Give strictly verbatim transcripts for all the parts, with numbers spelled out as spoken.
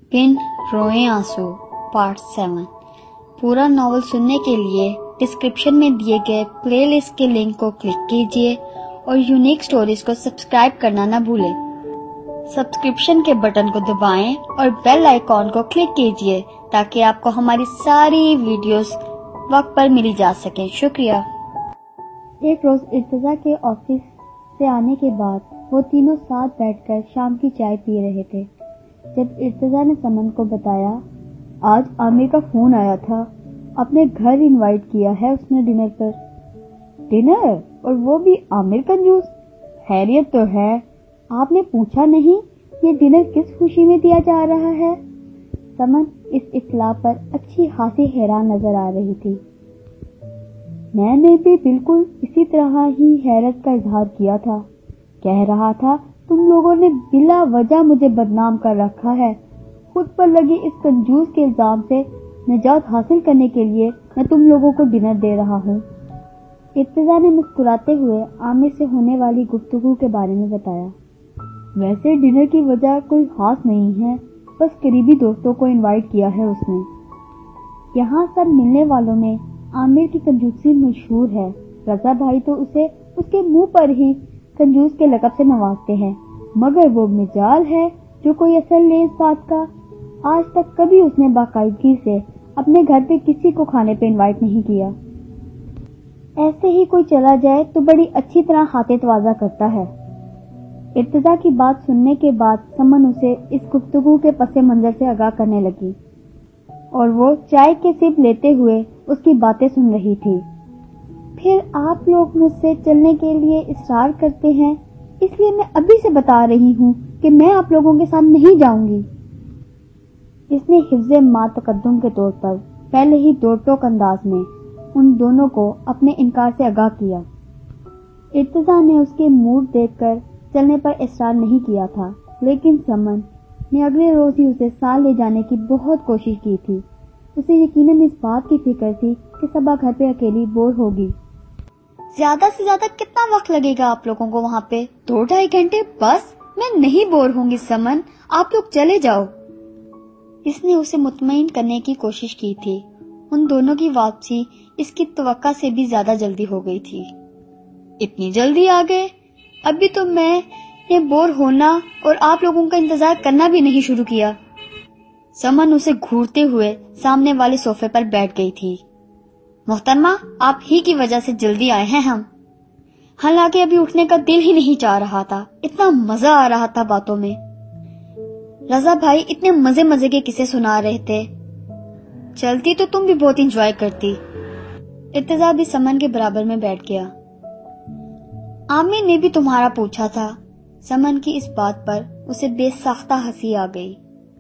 बिन रोए आंसू part seven. पूरा नॉवल सुनने के लिए डिस्क्रिप्शन में दिए गए प्ले लिस्ट के लिंक को क्लिक कीजिए और यूनिक स्टोरीज को सब्सक्राइब करना न भूलें। सब्सक्रिप्शन के बटन को दबाएं और बेल आइकॉन को क्लिक कीजिए ताकि आपको हमारी सारी वीडियोस वक्त पर मिली जा सके। शुक्रिया। एक रोज इर्तिजा के ऑफिस से आने के बाद वो तीनों साथ बैठकर शाम की चाय पी रहे थे। जब इर्तिजा ने समन को बताया, आज आमिर का फोन आया था, अपने घर इनवाइट किया है उसने डिनर पर। डिनर? और वो भी आमिर कंजूस। खैरियत तो है? आपने पूछा नहीं ये डिनर किस खुशी में दिया जा रहा है? समन इस इत्तला पर अच्छी खासी हैरान नजर आ रही थी। मैंने भी बिल्कुल इसी तरह ही हैरत का इजहार किया था। कह रहा था, तुम लोगों ने बिला वजह मुझे बदनाम कर रखा है। खुद पर लगे इस कंजूस के इल्जाम से निजात हासिल करने के लिए मैं तुम लोगों को डिनर दे रहा हूँ। इर्तिजा ने मुस्कुराते हुए आमिर से होने वाली गुफ्तगू के बारे में बताया। वैसे डिनर की वजह कोई खास नहीं है, बस करीबी दोस्तों को इनवाइट किया है उसने। यहाँ सब मिलने वालों में आमिर की कंजूसी मशहूर है। रजा भाई तो उसे उसके मुंह पर ही कंजूस के लक़ब से नवाजते हैं, मगर वो मिजाल है जो कोई असर ले इस बात का। आज तक कभी उसने बाकायदगी से अपने घर पे किसी को खाने पे इनवाइट नहीं किया। ऐसे ही कोई चला जाए तो बड़ी अच्छी तरह खाते तवाज़ा करता है। इर्तिजा की बात सुनने के बाद समन उसे इस गुफ्तगू के पसे मंजर से आगाह करने लगी और वो चाय के सिप लेते हुए उसकी बातें सुन रही थी। फिर आप लोग मुझसे चलने के लिए इसरार करते हैं, इसलिए मैं अभी से बता रही हूँ कि मैं आप लोगों के साथ नहीं जाऊंगी। इसने हिफ्ज़े मा तकद्दुम के तौर पर पहले ही दो टोक अंदाज में उन दोनों को अपने इनकार से आगाह किया। इर्तिजा ने उसके मूड देखकर चलने पर इसरार नहीं किया था, लेकिन समन ने अगले रोज ही उसे साथ ले जाने की बहुत कोशिश की थी। उसे यकीनन इस बात की फिक्र थी कि सबा घर पे अकेली बोर होगी। ज्यादा से ज्यादा कितना वक्त लगेगा आप लोगों को वहाँ पे? दो ढाई घंटे बस। मैं नहीं बोर होंगी समन, आप लोग चले जाओ। इसने उसे मुतमईन करने की कोशिश की थी। उन दोनों की वापसी इसकी तवक्का से भी ज्यादा जल्दी हो गई थी। इतनी जल्दी आ गए? अभी तो मैं ये बोर होना और आप लोगों का इंतजार करना भी नहीं शुरू किया। समन उसे घूरते हुए सामने वाले सोफे पर बैठ गई थी। मोहतरमा, आप ही की वजह से जल्दी आए हैं हम। हालांकि अभी उठने का दिल ही नहीं चाह रहा था, इतना मजा आ रहा था बातों में। रजा भाई इतने मजे मजे के किस्से सुना रहे थे। चलती तो तुम भी बहुत एंजॉय करती। इर्तिजा भी समन के बराबर में बैठ गया। आमिर ने भी तुम्हारा पूछा था। समन की इस बात पर उसे बेसाख्ता हंसी आ गई।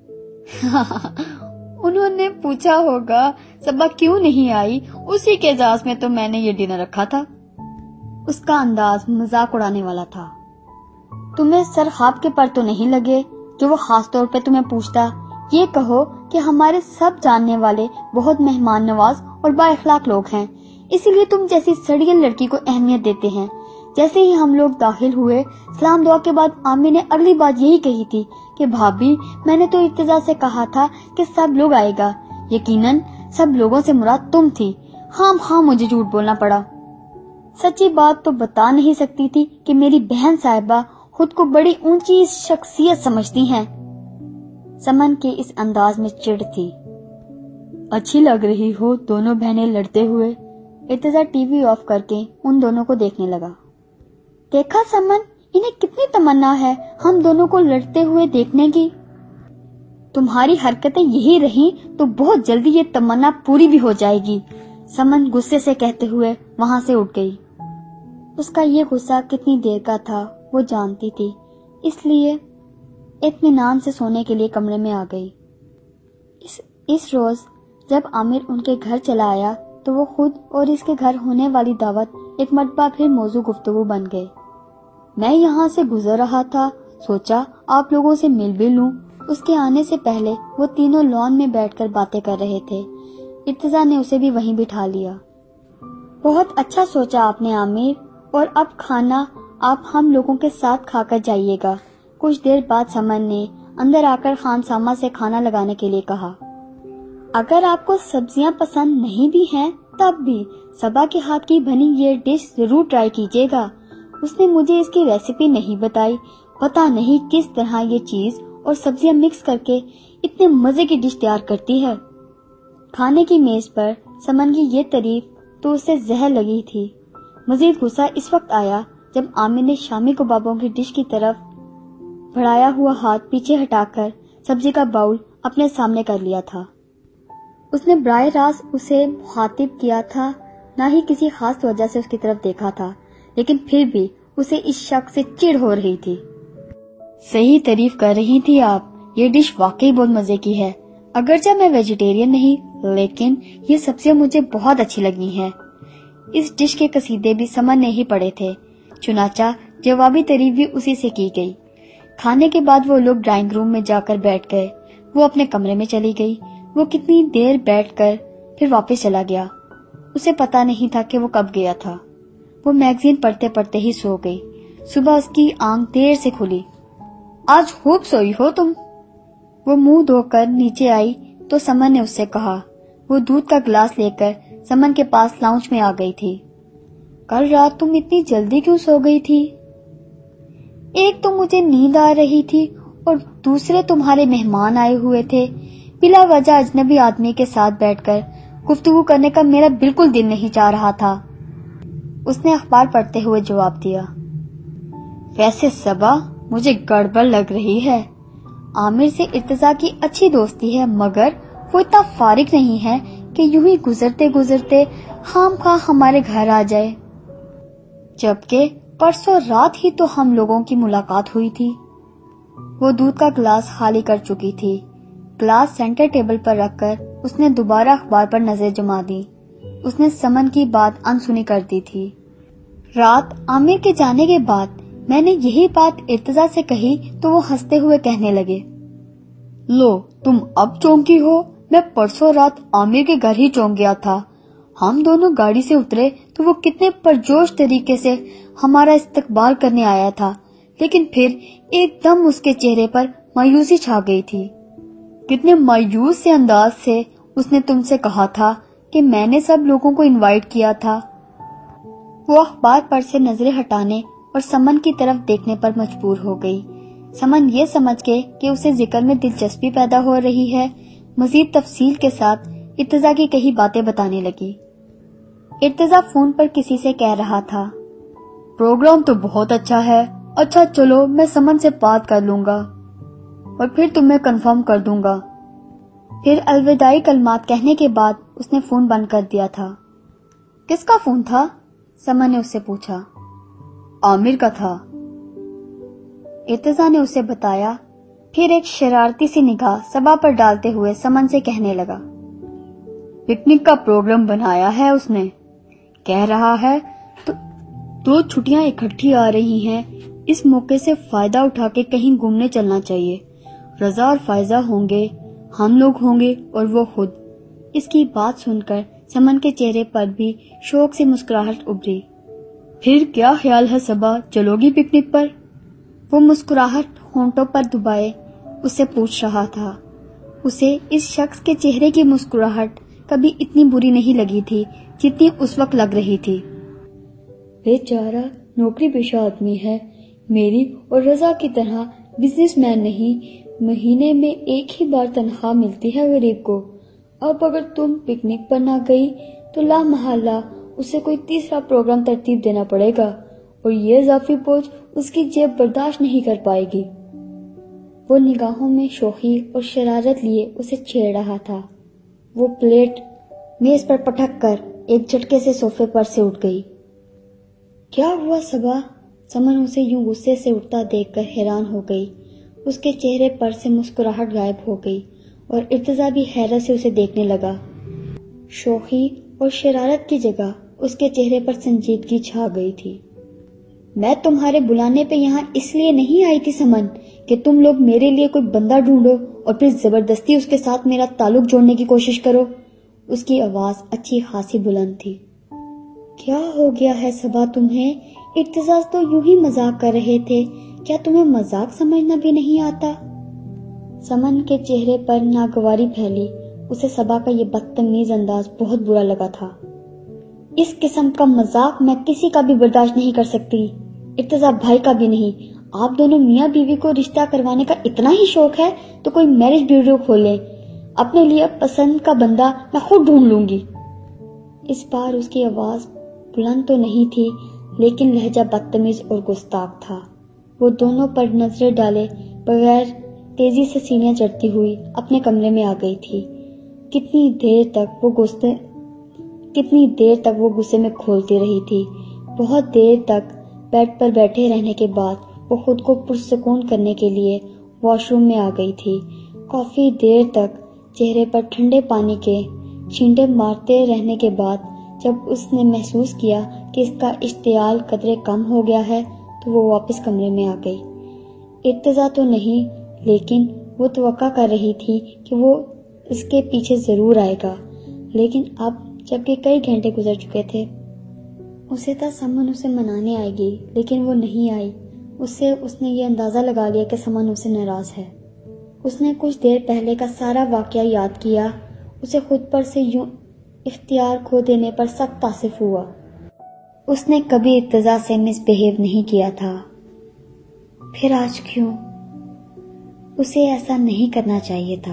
उन्होंने पूछा होगा सबा क्यों नहीं आई, उसी के एजाज में तो मैंने ये डिनर रखा था। उसका अंदाज मजाक उड़ाने वाला था। तुम्हें सर ख्वाब के पर तो नहीं लगे जो वो खास तौर पे तुम्हें पूछता? ये कहो कि हमारे सब जानने वाले बहुत मेहमान नवाज और बाइखलाक लोग हैं, इसीलिए तुम जैसी सड़ियल लड़की को अहमियत देते हैं। जैसे ही हम लोग दाखिल हुए, सलाम दुआ के बाद आमिर ने अगली बात यही कही थी कि भाभी, मैंने तो इर्तिजा से कहा था कि सब लोग आएगा। यकीनन सब लोगों से मुराद तुम थी। हाँ हाँ मुझे झूठ बोलना पड़ा। सच्ची बात तो बता नहीं सकती थी कि मेरी बहन साहिबा खुद को बड़ी ऊंची शख्सियत समझती हैं। समन के इस अंदाज में चिढ़ थी। अच्छी लग रही हो दोनों बहनें लड़ते हुए। इर्तिजा टीवी ऑफ करके उन दोनों को देखने लगा। देखा समन, इन्हें कितनी तमन्ना है हम दोनों को लड़ते हुए देखने की। तुम्हारी हरकतें यही रही तो बहुत जल्दी ये तमन्ना पूरी भी हो जाएगी। समन गुस्से से कहते हुए वहां से उठ गई। उसका ये गुस्सा कितनी देर का था वो जानती थी, इसलिए इत्मीनान से सोने के लिए कमरे में आ गई। इस, इस रोज जब आमिर उनके घर चला आया तो वो खुद और इसके घर होने वाली दावत एक मरतबा फिर मौजू गुफ्तगू बन गए। मैं यहाँ से गुजर रहा था, सोचा आप लोगों से मिल भी लूं। उसके आने से पहले वो तीनों लॉन में बैठकर बातें कर रहे थे। इर्तिजा ने उसे भी वहीं बिठा लिया। बहुत अच्छा सोचा आपने आमिर, और अब खाना आप हम लोगों के साथ खाकर जाइएगा। कुछ देर बाद समन ने اندر آ کر خان سامہ سے کھانا لگانے کے لیے کہا۔ اگر آپ کو سبزیاں پسند نہیں بھی ہیں تب بھی صبا کے ہاتھ کی بنی یہ ڈش ضرور ٹرائی کیجیے گا۔ اس نے مجھے اس کی ریسیپی نہیں بتائی، پتا نہیں کس طرح یہ چیز اور سبزیاں مکس کر کے اتنے مزے کی ڈش تیار کرتی ہے۔ کھانے کی میز پر سمن کی یہ تعریف تو اسے زہر لگی تھی۔ مزید غصہ اس وقت آیا جب عامر نے شامی کبابوں کی ڈش کی طرف بڑھایا ہوا ہاتھ پیچھے ہٹا کر سبزی کا باؤل اپنے سامنے کر لیا تھا۔ اس نے براہ راست اسے مخاطب کیا تھا، نہ ہی کسی خاص وجہ سے اس کی طرف دیکھا تھا، لیکن پھر بھی اسے اس شخص سے چڑ ہو رہی تھی۔ صحیح تعریف کر رہی تھی آپ، یہ ڈش واقعی بہت مزے کی ہے۔ اگرچہ میں ویجیٹیرین نہیں، لیکن یہ سبزیاں مجھے بہت اچھی لگی ہیں۔ اس ڈش کے قصیدے بھی سمن نے ہی پڑھے تھے، چنانچہ جوابی تعریف بھی اسی سے کی گئی۔ کھانے کے بعد وہ لوگ ڈرائنگ روم میں جا کر بیٹھ گئے۔ وہ اپنے کمرے میں چلی گئی۔ وہ کتنی دیر بیٹھ کر پھر واپس چلا گیا، اسے پتا نہیں تھا کہ وہ کب گیا تھا۔ وہ میگزین پڑھتے پڑھتے ہی سو گئی۔ صبح اس کی آنکھ دیر سے کھلی۔ آج خوب سوئی ہو تم۔ وہ منہ دھو کر نیچے آئی تو سمن نے اس سے کہا۔ وہ دودھ کا گلاس لے کر سمن کے پاس لاؤنج میں آ گئی تھی۔ کل رات تم اتنی جلدی کیوں سو گئی تھی؟ ایک تو مجھے نیند آ رہی تھی اور دوسرے تمہارے مہمان آئے ہوئے تھے۔ بلا وجہ اجنبی آدمی کے ساتھ بیٹھ کر گفتگو کرنے کا میرا بالکل دل نہیں چاہ رہا تھا، اس نے اخبار پڑھتے ہوئے جواب دیا۔ ویسے صبا، مجھے گڑبڑ لگ رہی ہے۔ عامر سے ارتضیٰ کی اچھی دوستی ہے، مگر وہ اتنا فارغ نہیں ہے کہ یوں ہی گزرتے گزرتے خام خواہ ہمارے گھر آ جائے، جبکہ پرسوں رات ہی تو ہم لوگوں کی ملاقات ہوئی تھی۔ وہ دودھ کا گلاس خالی کر چکی تھی۔ گلاس سینٹر ٹیبل پر رکھ کر اس نے دوبارہ اخبار پر نظر جما دی۔ اس نے سمن کی بات انسنی کر دی تھی۔ رات عامر کے جانے کے بعد میں نے یہی بات ارتضیٰ سے کہی تو وہ ہنستے ہوئے کہنے لگے، لو تم اب چونکی ہو، میں پرسوں رات عامر کے گھر ہی چونک گیا تھا۔ ہم دونوں گاڑی سے اترے تو وہ کتنے پرجوش طریقے سے ہمارا استقبال کرنے آیا تھا، لیکن پھر ایک دم اس کے چہرے پر مایوسی چھا گئی تھی۔ کتنے مایوس سے انداز سے اس نے تم سے کہا تھا کہ میں نے سب لوگوں کو انوائٹ کیا تھا۔ وہ اخبار پر سے نظریں ہٹانے اور سمن کی طرف دیکھنے پر مجبور ہو گئی۔ سمن یہ سمجھ کے کہ اسے ذکر میں دلچسپی پیدا ہو رہی ہے، مزید تفصیل کے ساتھ ارتضیٰ کی کئی باتیں بتانے لگی۔ ارتضیٰ فون پر کسی سے کہہ رہا تھا، پروگرام تو بہت اچھا ہے، اچھا چلو میں سمن سے بات کر لوں گا اور پھر تمہیں کنفرم کر دوں گا۔ پھر الوداعی کلمات کہنے کے بعد اس نے فون بند کر دیا تھا۔ کس کا فون تھا؟ سمن نے اس سے پوچھا۔ عامر کا تھا، ارتضیٰ نے اسے بتایا۔ پھر ایک شرارتی سی نگاہ صبا پر ڈالتے ہوئے سمن سے کہنے لگا، پکنک کا پروگرام بنایا ہے اس نے، کہہ رہا ہے تو دو چھٹیاں اکٹھی آ رہی ہیں، اس موقع سے فائدہ اٹھا کے کہیں گھومنے چلنا چاہیے۔ رضا اور فائزہ ہوں گے، ہم لوگ ہوں گے اور وہ خود۔ اس کی بات سن کر سمن کے چہرے پر بھی شوق سے مسکراہٹ ابھری۔ پھر کیا خیال ہے صبا، چلو گی پکنک پر؟ وہ مسکراہٹ ہونٹوں پر دبائے اس سے پوچھ رہا تھا۔ اسے اس شخص کے چہرے کی مسکراہٹ کبھی اتنی بری نہیں لگی تھی جتنی اس وقت لگ رہی تھی۔ بیچارہ نوکری پیشہ آدمی ہے، میری اور رضا کی طرح بزنس مین نہیں، مہینے میں ایک ہی بار تنخواہ ملتی ہے غریب کو۔ اب اگر تم پکنک پر نہ گئی تو لا محالہ اسے کوئی تیسرا پروگرام ترتیب دینا پڑے گا اور یہ اضافی بوجھ اس کی جیب برداشت نہیں کر پائے گی۔ وہ نگاہوں میں شوخی اور شرارت لیے اسے چھیڑ رہا تھا۔ وہ پلیٹ میز پر پٹک کر ایک جھٹکے سے صوفے پر سے اٹھ گئی۔ کیا ہوا صبا؟ سمن اسے یوں غصے سے اٹھتا دیکھ کر حیران ہو گئی۔ اس کے چہرے پر سے مسکراہٹ غائب ہو گئی اور ارتضیٰ بھی حیرت سے اسے دیکھنے لگا۔ شوخی اور شرارت کی جگہ اس کے چہرے پر سنجیدگی چھا گئی تھی۔ میں تمہارے بلانے پہ یہاں اس لیے نہیں آئی تھی سمن کہ تم لوگ میرے لیے کوئی بندہ ڈھونڈو اور پھر زبردستی اس کے ساتھ میرا تعلق جوڑنے کی کوشش کرو۔ اس کی آواز اچھی خاصی بلند تھی۔ کیا ہو گیا ہے صبا تمہیں؟ ارتضیٰ تو یوں ہی مذاق کر رہے تھے، کیا تمہیں مذاق سمجھنا بھی نہیں آتا؟ سمن کے چہرے پر ناگواری پھیلی. اسے صبا کا یہ بدتمیز انداز بہت برا لگا تھا. اس قسم کا مذاق میں کسی کا بھی برداشت نہیں کر سکتی، ارتضیٰ بھائی کا بھی نہیں. آپ دونوں میاں بیوی کو رشتہ کروانے کا اتنا ہی شوق ہے تو کوئی میرج بیورو کھولیں. اپنے لیے پسند کا بندہ میں خود ڈھونڈ لوں گی. اس بار اس کی آواز بلند تو نہیں تھی، لیکن لہجہ بدتمیز اور گستاخ تھا. وہ دونوں پر نظریں ڈالے بغیر تیزی سے سینیاں چڑھتی ہوئی اپنے کمرے میں آ گئی تھی. کتنی دیر تک وہ غصے کتنی دیر تک وہ غصے میں کھولتی رہی تھی. بہت دیر تک بیڈ پر بیٹھے رہنے کے بعد وہ خود کو پرسکون کرنے کے لیے واش روم میں آ گئی تھی. کافی دیر تک چہرے پر ٹھنڈے پانی کے چھینٹے مارتے رہنے کے بعد جب اس نے محسوس کیا کہ اس کا اشتعال قدرے کم ہو گیا ہے تو وہ واپس کمرے میں آ گئی. ارتضیٰ تو نہیں، لیکن وہ توقع کر رہی تھی کہ وہ اس کے پیچھے ضرور آئے گا. لیکن اب جبکہ کئی گھنٹے گزر چکے تھے، اسے تھا سمن اسے منانے آئے گی، لیکن وہ نہیں آئی. اس سے اس نے یہ اندازہ لگا لیا کہ سمن اسے ناراض ہے. اس نے کچھ دیر پہلے کا سارا واقعہ یاد کیا. اسے خود پر سے یوں اختیار کھو دینے پر سخت تاسف ہوا. اس نے کبھی ارتضیٰ سے مس بہیو نہیں کیا تھا، پھر آج کیوں؟ اسے ایسا نہیں کرنا چاہیے تھا.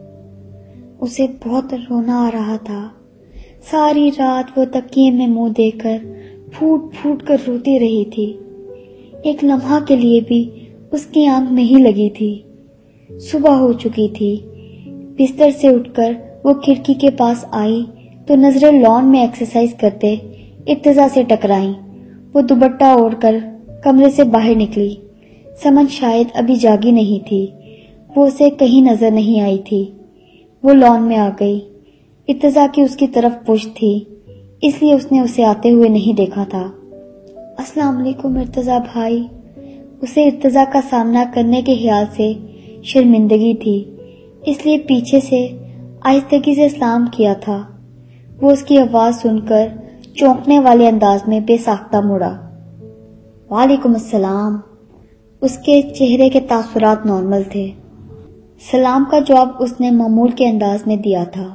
اسے بہت رونا آ رہا تھا. ساری رات وہ تکیے میں منہ دے کر پھوٹ پھوٹ کر روتی رہی تھی. ایک لمحہ کے لیے بھی اس کی آنکھ نہیں لگی تھی. صبح ہو چکی تھی. بستر سے اٹھ کر وہ کھڑکی کے پاس آئی تو نظریں لان میں ایکسرسائز کرتے ارتضیٰ سے ٹکرائیں. وہ دوپٹہ اوڑھ کر کمرے سے باہر نکلی. سمن شاید ابھی جاگی نہیں تھی. وہ اسے کہیں نظر نہیں آئی تھی. وہ لان میں آ گئی. ارتضیٰ کی اس کی طرف پشت تھی، اس لیے اس نے اسے آتے ہوئے نہیں دیکھا تھا. السلام علیکم ارتضیٰ بھائی. اسے ارتضیٰ کا سامنا کرنے کے خیال سے شرمندگی تھی، اس لیے پیچھے سے آہستگی سے سلام کیا تھا. وہ اس کی آواز سن کر چونکنے والے انداز میں بے ساختہ مڑا. وعلیکم السلام. اس کے چہرے کے تاثرات نارمل تھے. سلام کا جواب اس نے معمول کے انداز میں دیا تھا.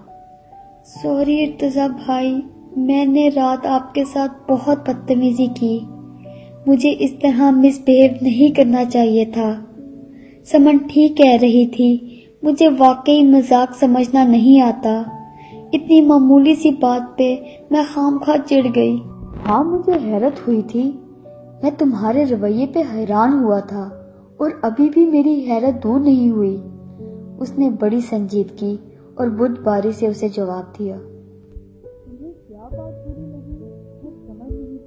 سوری ارتضیٰ بھائی، میں نے رات آپ کے ساتھ بہت بدتمیزی کی. مجھے اس طرح مس بہیو نہیں کرنا چاہیے تھا. سمن ٹھیک کہہ رہی تھی، مجھے واقعی مذاق سمجھنا نہیں آتا. اتنی معمولی سی بات پہ میں خام خواہ چڑ گئی. ہاں، مجھے حیرت ہوئی تھی. میں تمہارے رویے پہ حیران ہوا تھا اور ابھی بھی میری حیرت دور نہیں ہوئی. اس نے بڑی سنجیدگی اور بدھ باری سے اسے جواب دیا. تمہیں کیا بات بری لگی؟ میں سمجھ نہیں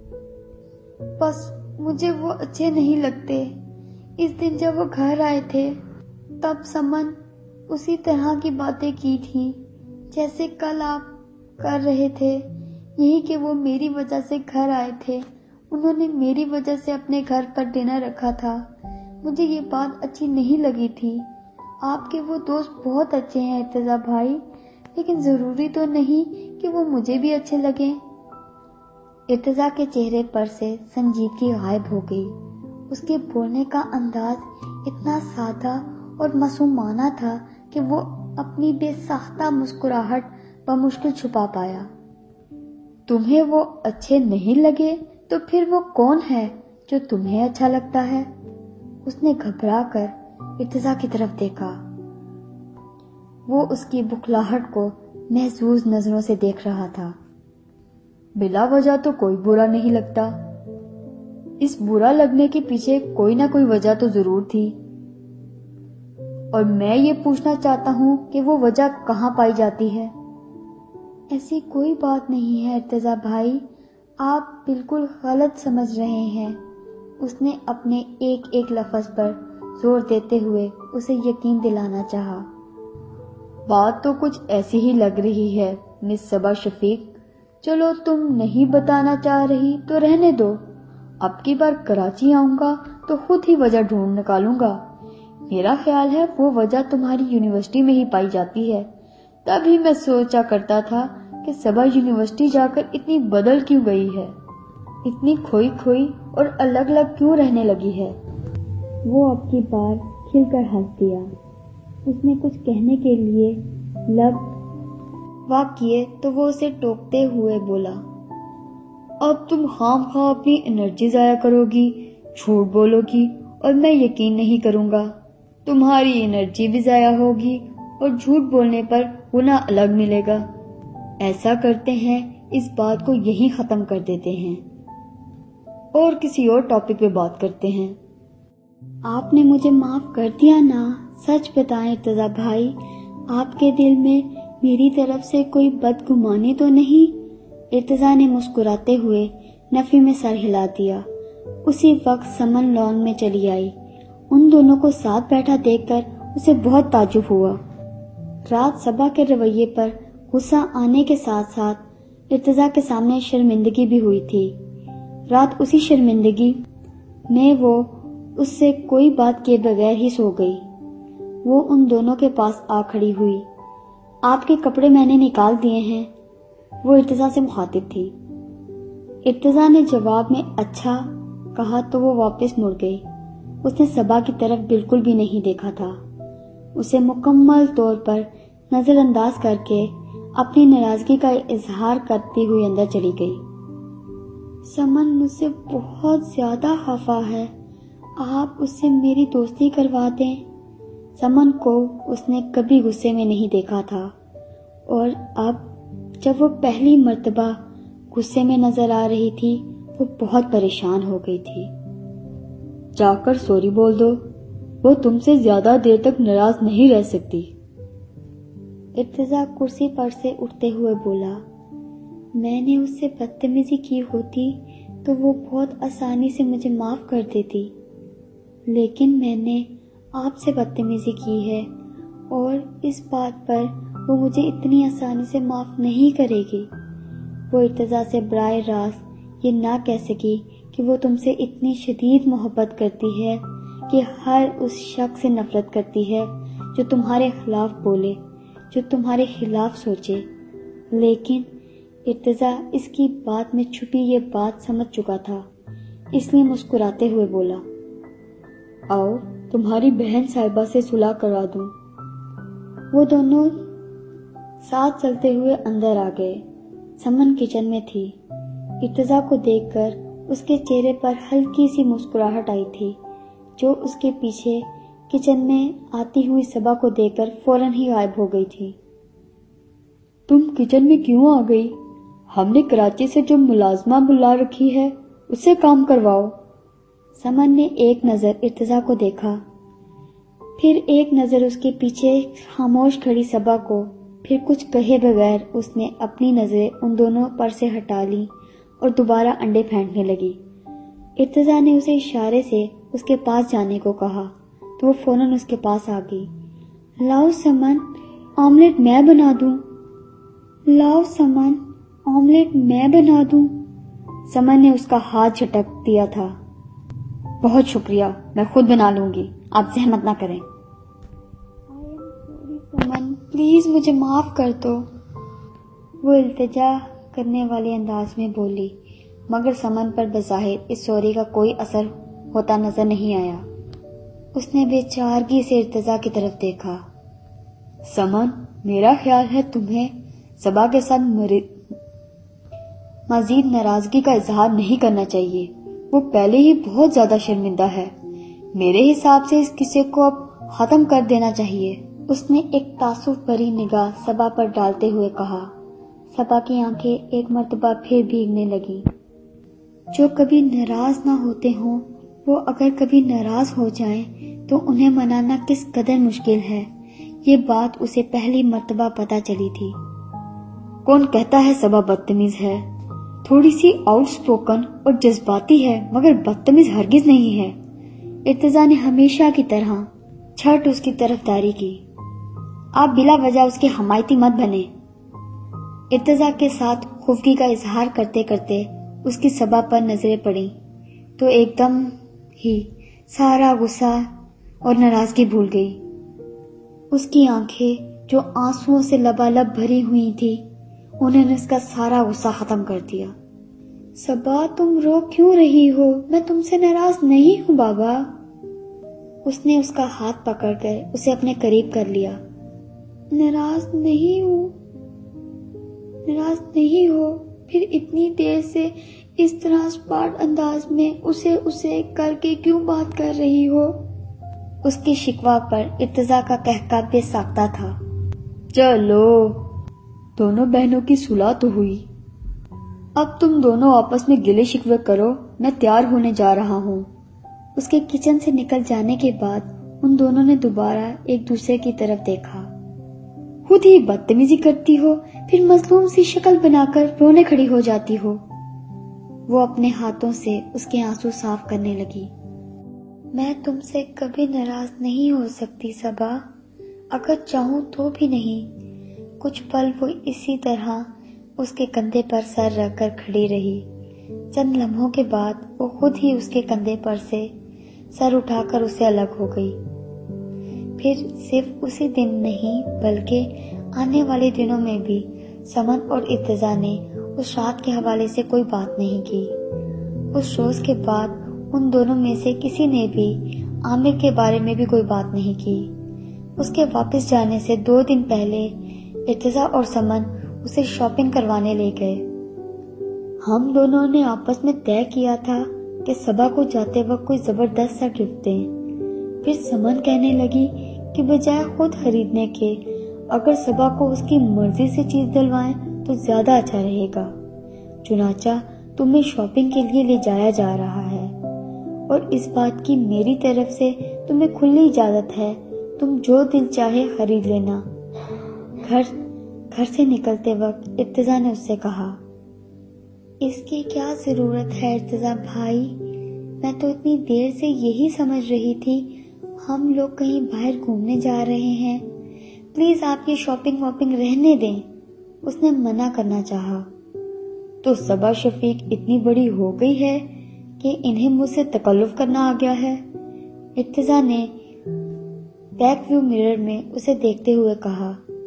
پایا. بس مجھے وہ اچھے نہیں لگتے. اس دن جب وہ گھر آئے تھے تب سمن اسی طرح کی باتیں کی تھی جیسے کل آپ کر رہے تھے. یہی کہ وہ میری وجہ سے گھر آئے تھے. انہوں نے میری وجہ سے اپنے گھر پر ڈنر رکھا تھا. مجھے یہ بات اچھی نہیں لگی تھی. آپ کے وہ دوست بہت اچھے ہیں ارتضیٰ بھائی، لیکن ضروری تو نہیں کہ وہ مجھے بھی اچھے لگیں. ارتضیٰ کے چہرے پر سے سنجیدگی غائب ہو گئی. اس کے بولنے کا انداز اتنا سادہ اور معصومانہ تھا کہ وہ اپنی بے ساختہ مسکراہٹ بمشکل چھپا پایا. تمہیں وہ اچھے نہیں لگے تو پھر وہ کون ہے جو تمہیں اچھا لگتا ہے؟ اس نے گھبرا کر ارتضیٰ کی طرف دیکھا. وہ اس کی بخلاہٹ کو محظوظ نظروں سے دیکھ رہا تھا. بلا وجہ تو کوئی برا نہیں لگتا. اس برا لگنے کے پیچھے کوئی نہ کوئی وجہ تو ضرور تھی، اور میں یہ پوچھنا چاہتا ہوں کہ وہ وجہ کہاں پائی جاتی ہے؟ ایسی کوئی بات نہیں ہے ارتضیٰ بھائی، آپ بالکل غلط سمجھ رہے ہیں. اس نے اپنے ایک ایک لفظ پر زور دیتے ہوئے اسے یقین دلانا چاہا. بات تو کچھ ایسی ہی لگ رہی ہے مس صبا شفیق. چلو تم نہیں بتانا چاہ رہی تو رہنے دو. اب کی بار کراچی آؤں گا تو خود ہی وجہ ڈھونڈ نکالوں گا. میرا خیال ہے وہ وجہ تمہاری یونیورسٹی میں ہی پائی جاتی ہے. تبھی میں سوچا کرتا تھا کہ صبا یونیورسٹی جا کر اتنی بدل کیوں گئی ہے، اتنی کھوئی کھوئی اور الگ الگ کیوں رہنے لگی ہے. وہ اب کی بار کھل کر ہنس دیا. اس نے کچھ کہنے کے لیے لب واک کیے تو وہ اسے ٹوکتے ہوئے بولا، اب تم خام خواہ اپنی انرجی ضائع کرو گی، جھوٹ بولو گی اور میں یقین نہیں کروں گا۔ تمہاری انرجی بھی ضائع ہوگی اور جھوٹ بولنے پر گناہ الگ ملے گا۔ ایسا کرتے ہیں اس بات کو یہیں ختم کر دیتے ہیں اور کسی اور ٹاپک پہ بات کرتے ہیں۔ آپ نے مجھے معاف کر دیا نا؟ سچ بتائیں ارتضیٰ بھائی، آپ کے دل میں میری طرف سے کوئی بدگمانی تو نہیں؟ ارتضیٰ نے مسکراتے ہوئے نفی میں سر ہلا دیا۔ اسی وقت سمن لان میں چلی آئی۔ ان دونوں کو ساتھ بیٹھا دیکھ کر اسے بہت تعجب ہوا۔ رات صبا کے رویے پر غصہ آنے کے ساتھ ساتھ ارتضیٰ کے سامنے شرمندگی بھی ہوئی تھی۔ رات اسی شرمندگی میں وہ اس سے کوئی بات کیے بغیر ہی سو گئی۔ وہ ان دونوں کے پاس آ کھڑی ہوئی۔ آپ کے کپڑے میں نے نکال دیے ہیں، وہ ارتضیٰ سے مخاطب تھی۔ ارتضیٰ نے جواب میں اچھا کہا تو وہ واپس مڑ گئی۔ اس نے صبا کی طرف بالکل بھی نہیں دیکھا تھا۔ اسے مکمل طور پر نظر انداز کر کے اپنی ناراضگی کا اظہار کرتی ہوئی اندر چلی گئی۔ سمن مجھ سے بہت زیادہ خفا ہے، آپ اس سے میری دوستی کروا دیں۔ سمن کو اس نے کبھی غصے میں نہیں دیکھا تھا، اور اب جب وہ پہلی مرتبہ غصے میں نظر آ رہی تھی وہ بہت پریشان ہو گئی تھی۔ جا کر سوری بول دو، وہ تم سے زیادہ دیر تک ناراض نہیں رہ سکتی۔ ارتضیٰ کرسی پر سے اٹھتے ہوئے بولا، میں نے اس سے بدتمیزی کی ہوتی تو وہ بہت آسانی سے مجھے معاف کر دیتی، لیکن میں نے آپ سے بدتمیزی کی ہے اور اس بات پر وہ مجھے اتنی آسانی سے معاف نہیں کرے گی۔ وہ ارتضیٰ سے براہ راست یہ نہ کہہ سکی کہ وہ تم سے اتنی شدید محبت کرتی ہے کہ ہر اس شخص سے نفرت کرتی ہے جو تمہارے خلاف بولے، جو تمہارے خلاف سوچے، لیکن ارتضیٰ اس کی بات میں چھپی یہ بات سمجھ چکا تھا، اس لیے مسکراتے ہوئے بولا، آؤ تمہاری بہن صاحبہ سے صلح کرا دوں۔ وہ دونوں ساتھ چلتے ہوئے اندر آ گئے۔ سمن کچن میں تھی۔ ارتضیٰ کو دیکھ کر اس کے چہرے پر ہلکی سی مسکراہٹ آئی تھی، جو اس کے پیچھے کچن میں آتی ہوئی صبا کو دیکھ کر فوراً ہی غائب ہو گئی تھی۔ تم کچن میں کیوں آ گئی؟ ہم نے کراچی سے جو ملازمہ بلا رکھی ہے اس سے کام کرواؤ۔ سمن نے ایک نظر ارتضیٰ کو دیکھا، پھر ایک نظر اس کے پیچھے خاموش کھڑی صبا کو، پھر کچھ کہے بغیر اس نے اپنی نظریں ان دونوں پر سے ہٹا لی اور دوبارہ انڈے پھینکنے لگی۔ ارتضیٰ نے اسے اشارے سے اس کے پاس جانے کو کہا تو وہ فوراً اس کے پاس آ گئی۔ لاؤ سمن، آملیٹ میں بنا دوں۔ لاؤ سمن، آملیٹ میں بنا دوں۔ سمن نے اس کا ہاتھ جھٹک دیا تھا۔ بہت شکریہ، میں خود بنا لوں گی، آپ زحمت نہ کریں۔ سمن پلیز مجھے معاف کر دو، وہ التجا کرنے والے انداز میں بولی، مگر سمن پر بظاہر اس سوری کا کوئی اثر ہوتا نظر نہیں آیا۔ اس نے بے چارگی سے ارتضیٰ کی طرف دیکھا۔ سمن، میرا خیال ہے تمہیں صبا کے ساتھ مزید ناراضگی کا اظہار نہیں کرنا چاہیے، وہ پہلے ہی بہت زیادہ شرمندہ ہے۔ میرے حساب سے اس قصے کو اب ختم کر دینا چاہیے۔ اس نے ایک تعصب بھری نگاہ صبا پر ڈالتے ہوئے کہا۔ صبا کی آنکھیں ایک مرتبہ پھر بھیگنے لگی۔ جو کبھی ناراض نہ ہوتے ہوں وہ اگر کبھی ناراض ہو جائیں تو انہیں منانا کس قدر مشکل ہے، یہ بات اسے پہلی مرتبہ پتہ چلی تھی۔ کون کہتا ہے صبا بدتمیز ہے؟ تھوڑی سی آؤٹ سپوکن اور جذباتی ہے مگر بدتمیز ہرگز نہیں ہے۔ ارتضیٰ نے ہمیشہ کی طرح چھٹ اس کی طرفداری کی۔ آپ بلا وجہ اس کے حمایتی مت بنے۔ ارتضیٰ کے ساتھ خفگی کا اظہار کرتے کرتے اس کی صبا پر نظریں پڑیں تو ایک دم ہی سارا غصہ اور ناراضگی بھول گئی۔ اس کی آنکھیں جو آنسوؤں سے لبالب بھری ہوئی تھی انہوں نے اس کا سارا غصہ ختم کر دیا۔ صبا تم رو کیوں رہی ہو؟ میں تم سے ناراض نہیں ہوں بابا۔ اس نے اس کا ہاتھ پکڑ کر اسے اپنے قریب کر لیا۔ ناراض نہیں ہوں، ناراض نہیں ہو، پھر اتنی دیر سے اس طرح اسپاٹ انداز میں اسے اسے کر کے کیوں بات کر رہی ہو؟ اس کی شکوہ پر ارتضیٰ کا قہقہ بے ساختہ تھا۔ چلو، دونوں بہنوں کی صلح تو ہوئی، اب تم دونوں آپس میں گلے شکوے کرو، میں تیار ہونے جا رہا ہوں۔ اس کے کچن سے نکل جانے کے بعد ان دونوں نے دوبارہ ایک دوسرے کی طرف دیکھا۔ خود ہی بدتمیزی کرتی ہو، پھر مظلوم سی شکل بنا کر رونے کھڑی ہو جاتی ہو۔ وہ اپنے ہاتھوں سے اس کے آنسو صاف کرنے لگی۔ میں تم سے کبھی ناراض نہیں ہو سکتی صبا، اگر چاہوں تو بھی نہیں۔ کچھ پل وہ اسی طرح اس کے کندھے پر سر رکھ کر کھڑی رہی۔ چند لمحوں کے بعد وہ خود ہی اس کے کندھے پر سے سر اٹھا کر اسے الگ ہو گئی۔ پھر صرف اسی دن نہیں بلکہ آنے والے دنوں میں بھی سمن اور ارتضیٰ نے اس رات کے حوالے سے کوئی بات نہیں کی۔ اس روز کے بعد ان دونوں میں سے کسی نے بھی عامر کے بارے میں بھی کوئی بات نہیں کی۔ اس کے واپس جانے سے دو دن پہلے ارتضیٰ اور سمن اسے شاپنگ کروانے لے گئے۔ ہم دونوں نے آپس میں طے کیا تھا کہ صبا کو جاتے وقت کوئی زبردست سا گفٹ دیں۔ پھر سمن کہنے لگی کہ بجائے خود خریدنے کے اگر صبا کو اس کی مرضی سے چیز دلوائیں تو زیادہ اچھا رہے گا۔ چنانچہ تمہیں شاپنگ کے لیے لے جایا جا رہا ہے، اور اس بات کی میری طرف سے تمہیں کھلی اجازت ہے، تم جو دل چاہے خرید لینا۔ گھر گھر سے نکلتے وقت ارتضیٰ نے اس سے کہا، اس کی کیا ضرورت ہے ارتضیٰ بھائی، میں تو اتنی دیر سے یہی سمجھ رہی تھی ہم لوگ کہیں باہر گھومنے جا رہے ہیں، پلیز آپ یہ شاپنگ واپنگ رہنے دیں۔ اس نے منع کرنا چاہا تو صبا شفیق اتنی بڑی ہو گئی ہے کہ انہیں مجھ سے تکلف کرنا آ گیا ہے۔ ارتضیٰ نے بیک ویو مرر میں اسے دیکھتے ہوئے کہا،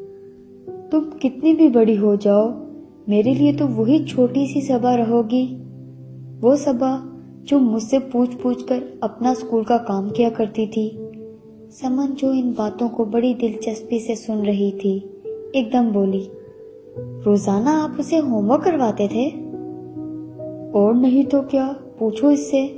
تم کتنی بھی بڑی ہو جاؤ میرے لیے تو وہی چھوٹی سی صبا رہو گی، وہ صبا جو مجھ سے پوچھ پوچھ کر اپنا اسکول کا کام کیا کرتی تھی۔ سمن جو ان باتوں کو بڑی دلچسپی سے سن رہی تھی ایک دم بولی، روزانہ آپ اسے ہوم ورک کرواتے تھے؟ اور نہیں تو کیا، پوچھو اس سے۔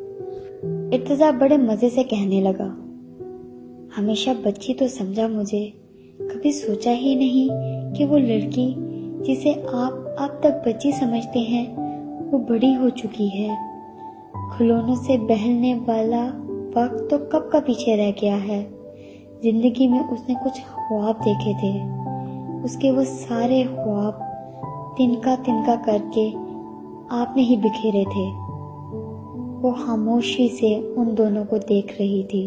ارتضیٰ بڑے مزے سے کہنے لگا، ہمیشہ بچی تو سمجھا مجھے، کبھی سوچا ہی نہیں کہ وہ لڑکی جسے آپ اب تک بچی سمجھتے ہیں وہ بڑی ہو چکی ہے۔ کھلونوں سے بہلنے والا وقت تو کب کا پیچھے رہ گیا ہے۔ زندگی میں اس نے کچھ خواب دیکھے تھے، اس کے وہ سارے خواب تنکا تنکا کر کے آپ نے ہی بکھیرے تھے۔ وہ خاموشی سے ان دونوں کو دیکھ رہی تھی۔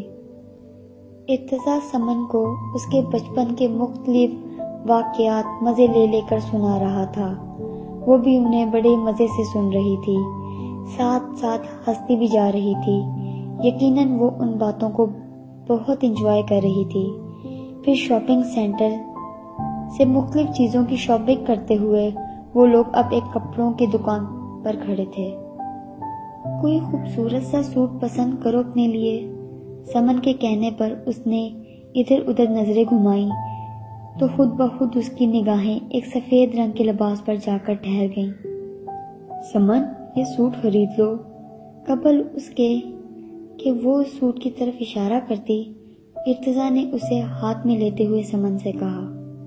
ارتضیٰ سمن کو اس کے بچپن کے مختلف واقعات مزے لے لے کر سنا رہا تھا، وہ بھی انہیں بڑے مزے سے سن رہی تھی، ساتھ ساتھ ہنستی بھی جا رہی تھی۔ یقیناً وہ ان باتوں کو بہت انجوائے کر رہی تھی۔ پھر شاپنگ سینٹر سے مختلف چیزوں کی شاپنگ کرتے ہوئے وہ لوگ اب ایک کپڑوں کی دکان پر کھڑے تھے۔ کوئی خوبصورت سا سوٹ پسند کرو اپنے لیے، سمن کے کہنے پر اس نے ادھر ادھر نظریں گھمائیں تو خود بخود اس کی نگاہیں ایک سفید رنگ کے لباس پر جا کر ٹھہر گئیں۔ سمن، یہ سوٹ خرید لو۔ قبل اس کے کہ وہ اس سوٹ کی طرف اشارہ کرتی، ارتضیٰ نے اسے ہاتھ میں لیتے ہوئے سمن سے کہا،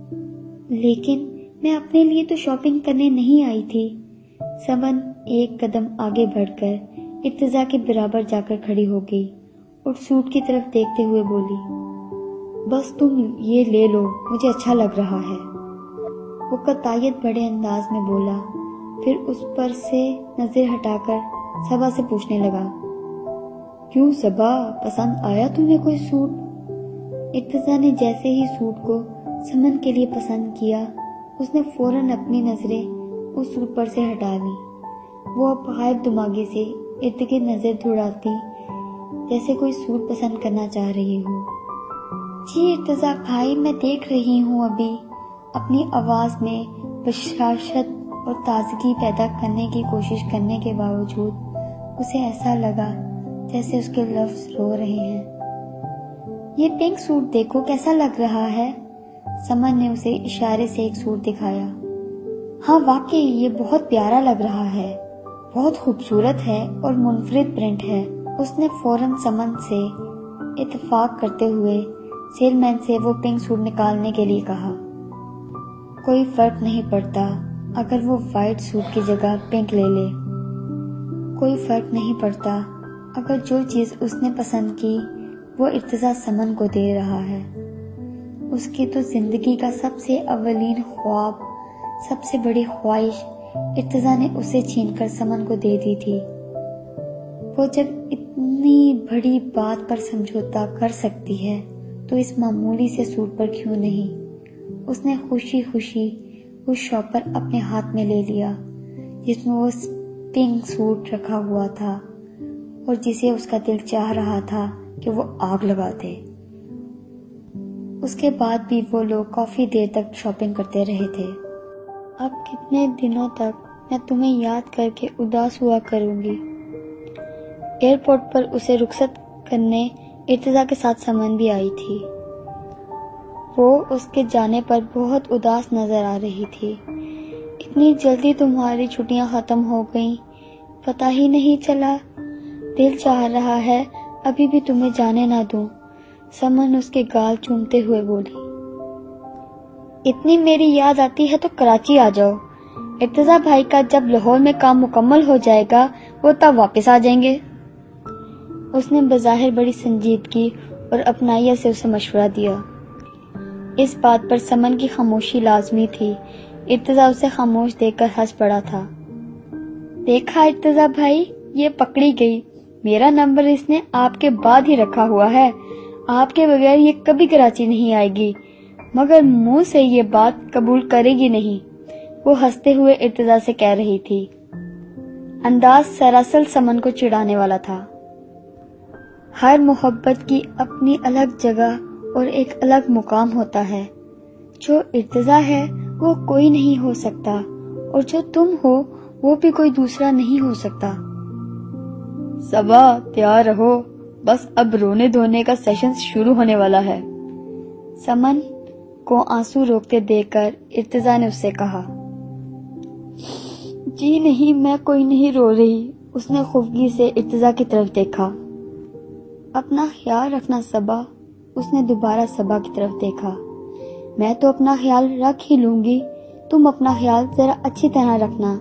لیکن میں اپنے لیے تو شاپنگ کرنے نہیں آئی تھی۔ سمن ایک قدم آگے بڑھ کر ارتضیٰ کے برابر جا کر کھڑی ہو گئی اور سوٹ کی طرف دیکھتے ہوئے بولی، بس تم یہ لے لو، مجھے اچھا لگ رہا ہے۔ وہ قطعیت بڑے انداز میں بولا، پھر اس پر سے نظر ہٹا کر صبا سے پوچھنے لگا، کیوں صبا، پسند آیا تمہیں کوئی سوٹ؟ ارتضیٰ نے جیسے ہی سوٹ کو سمن کے لیے پسند کیا، اس نے فوراً اپنی نظریں اس سوٹ پر سے ہٹا لی۔ وہ اب غائب دماغی سے ارد گرد نظر دوڑاتی جیسے کوئی سوٹ پسند کرنا چاہ رہی ہو۔ جی ارتضیٰ بھائی، میں دیکھ رہی ہوں ابھی۔ اپنی آواز میں بشاشت اور تازگی پیدا کرنے کی کوشش کرنے کے باوجود اسے ایسا لگا جیسے اس کے لفظ رو رہے ہیں۔ یہ پنک سوٹ دیکھو کیسا لگ رہا ہے۔ سمن نے اسے اشارے سے ایک سوٹ دکھایا۔ ہاں واقعی یہ بہت پیارا لگ رہا ہے، بہت خوبصورت ہے اور منفرد پرنٹ ہے۔ اس نے فوراً سمن سے اتفاق کرتے ہوئے سیل مین سے وہ پنک سوٹ نکالنے کے لیے کہا۔ کوئی فرق نہیں پڑتا اگر وہ وائٹ سوٹ کی جگہ پنک لے لے، کوئی فرق نہیں پڑتا اگر جو چیز اس نے پسند کی وہ ارتضیٰ سمن کو دے رہا ہے۔ اس کی تو زندگی کا سب سے اولین خواب، سب سے بڑی خواہش ارتضیٰ نے اسے چھین کر سمن کو دے دی تھی۔ وہ جب اتنی بڑی بات پر سمجھوتا کر سکتی ہے تو اس معمولی سے سوٹ پر کیوں نہیں؟ اس نے خوشی خوشی اس شاپر اپنے ہاتھ میں لے لیا جس میں وہ پنک سوٹ رکھا ہوا تھا اور جسے اس کا دل چاہ رہا تھا کہ وہ آگ لگا دے۔ اس کے بعد بھی وہ لوگ کافی دیر تک شاپنگ کرتے رہے تھے۔ اب کتنے دنوں تک میں تمہیں یاد کر کے اداس ہوا کروں گی۔ ایئرپورٹ پر اسے رخصت کرنے ارتضیٰ کے ساتھ سمن بھی آئی تھی۔ وہ اس کے جانے پر بہت اداس نظر آ رہی تھی۔ اتنی جلدی تمہاری چھٹیاں ختم ہو گئیں، پتہ ہی نہیں چلا۔ دل چاہ رہا ہے ابھی بھی تمہیں جانے نہ دوں۔ سمن اس کے گال چومتے ہوئے بولی۔ اتنی میری یاد آتی ہے تو کراچی آ جاؤ۔ ارتضیٰ بھائی کا جب لاہور میں کام مکمل ہو جائے گا وہ تب واپس آ جائیں گے۔ اس نے بظاہر بڑی سنجیدگی اور اپنائیت سے اسے مشورہ دیا۔ اس بات پر سمن کی خاموشی لازمی تھی۔ ارتضیٰ اسے خاموش دیکھ کر ہنس پڑا تھا۔ دیکھا ارتضیٰ بھائی، یہ پکڑی گئی، میرا نمبر اس نے آپ کے بعد ہی رکھا ہوا ہے، آپ کے بغیر یہ کبھی کراچی نہیں آئے گی، مگر منہ سے یہ بات قبول کرے گی نہیں، وہ ہنستے ہوئے ارتضیٰ سے کہہ رہی تھی۔ انداز سراسر سمن کو چڑھانے والا تھا۔ ہر محبت کی اپنی الگ جگہ اور ایک الگ مقام ہوتا ہے۔ جو ارتضیٰ ہے وہ کوئی نہیں ہو سکتا، اور جو تم ہو وہ بھی کوئی دوسرا نہیں ہو سکتا۔ صبا تیار رہو، بس اب رونے دھونے کا سیشن شروع ہونے والا ہے۔ سمن کو آنسو روکتے دیکھ کر ارتضیٰ نے اس سے کہا۔ جی نہیں، میں کوئی نہیں رو رہی۔ اس نے خفگی سے ارتضیٰ کی طرف دیکھا۔ اپنا خیال رکھنا صبا۔ اس نے دوبارہ صبا کی طرف دیکھا۔ میں تو اپنا خیال رکھ ہی لوں گی، تم اپنا خیال ذرا اچھی طرح رکھنا،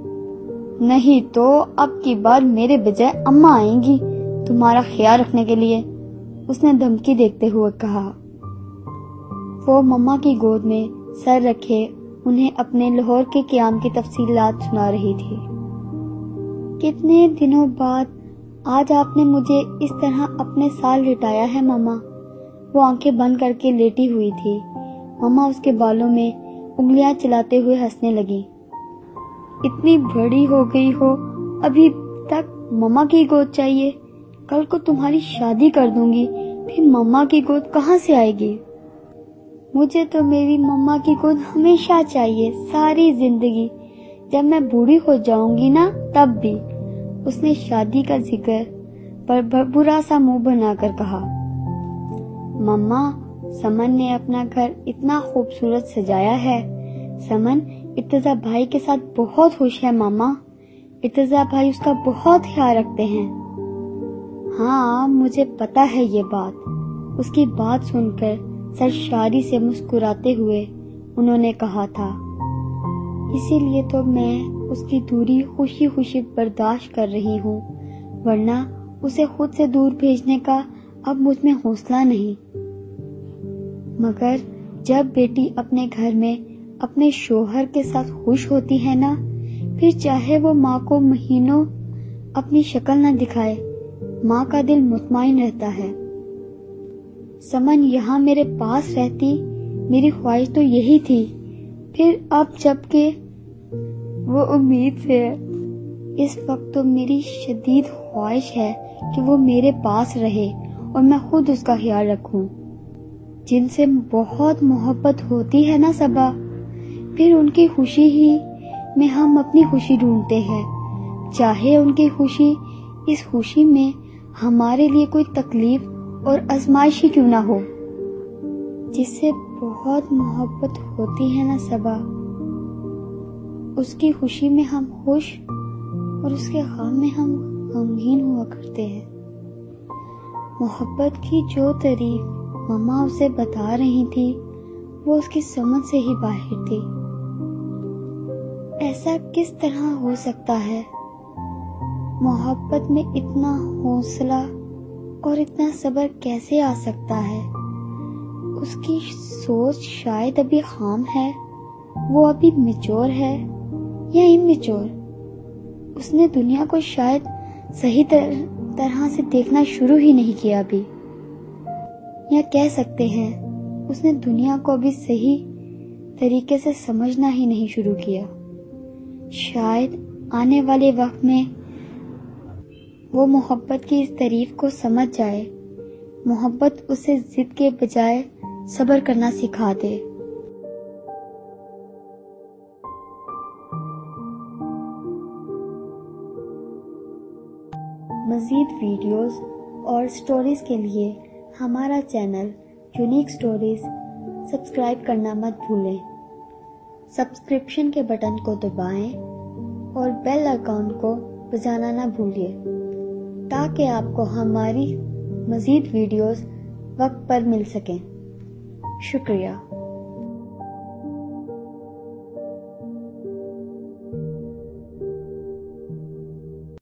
نہیں تو اب کی بار میرے بجائے اماں آئیں گی تمہارا خیال رکھنے کے لیے، اس نے دھمکی دیتے ہوئے کہا۔ وہ مما کی گود میں سر رکھے انہیں اپنے لاہور کے قیام کی تفصیلات سنا رہی تھی۔ کتنے دنوں بعد آج آپ نے مجھے اس طرح اپنے سال لٹایا ہے مما۔ وہ آنکھیں بند کر کے لیٹی ہوئی تھی۔ مما اس کے بالوں میں انگلیاں چلاتے ہوئے ہنسنے لگی۔ اتنی بڑی ہو گئی ہو، ابھی تک مما کی گود چاہیے، کل کو تمہاری شادی کر دوں گی، پھر مما کی گود کہاں سے آئے گی؟ مجھے تو میری مما کی گود ہمیشہ چاہیے، ساری زندگی، جب میں بوڑھی ہو جاؤں گی نا تب بھی۔ اس نے شادی کا ذکر پر برا سا منہ بنا کر کہا۔ مما، سمن نے اپنا گھر اتنا خوبصورت سجایا ہے۔ سمن ارتضیٰ بھائی کے ساتھ بہت خوش ہے ماما، ارتضیٰ بھائی اس کا بہت خیال رکھتے ہیں۔ ہاں مجھے پتا ہے یہ بات۔ اس کی بات سن کر سرشاری سے مسکراتے ہوئے انہوں نے کہا تھا، اسی لیے تو میں اس کی دوری خوشی خوشی برداشت کر رہی ہوں، ورنہ اسے خود سے دور بھیجنے کا اب مجھ میں حوصلہ نہیں۔ مگر جب بیٹی اپنے گھر میں اپنے شوہر کے ساتھ خوش ہوتی ہے نا، پھر چاہے وہ ماں کو مہینوں اپنی شکل نہ دکھائے، ماں کا دل مطمئن رہتا ہے۔ سمن یہاں میرے پاس رہتی، میری خواہش تو یہی تھی، پھر اب جب کہ وہ امید سے ہے، اس وقت تو میری شدید خواہش ہے کہ وہ میرے پاس رہے اور میں خود اس کا خیال رکھوں۔ جن سے بہت محبت ہوتی ہے نا صبا، پھر ان کی خوشی ہی میں ہم اپنی خوشی ڈھونڈتے ہیں، چاہے ان کی خوشی اس خوشی میں ہمارے لیے کوئی تکلیف اور آزمائش ہی کیوں نہ ہو، جس سے بہت محبت ہوتی ہے نا صبا، اس کی خوشی میں ہم خوش اور اس کے غم میں ہم غمگین ہوا کرتے ہیں۔ محبت کی جو تعریف ماما اسے بتا رہی تھی وہ اس کی سمجھ سے ہی باہر تھی۔ ایسا کس طرح ہو سکتا ہے؟ محبت میں اتنا حوصلہ اور اتنا صبر کیسے آ سکتا ہے؟ اس کی سوچ شاید ابھی خام ہے، وہ ابھی میچور ہے یا امیچور۔ اس نے دنیا کو شاید صحیح طرح سے دیکھنا شروع ہی نہیں کیا ابھی، یا کہہ سکتے ہیں اس نے دنیا کو ابھی صحیح طریقے سے سمجھنا ہی نہیں شروع کیا۔ شاید آنے والے وقت میں وہ محبت کی اس تعریف کو سمجھ جائے، محبت اسے ضد کے بجائے صبر کرنا سکھا دے۔ مزید ویڈیوز اور سٹوریز کے لیے ہمارا چینل یونیک سٹوریز سبسکرائب کرنا مت بھولیں۔ سبسکرپشن کے بٹن کو دبائیں اور بیل آئیکن کو بجانا نہ بھولیے تاکہ آپ کو ہماری مزید ویڈیوز وقت پر مل سکیں۔ شکریہ۔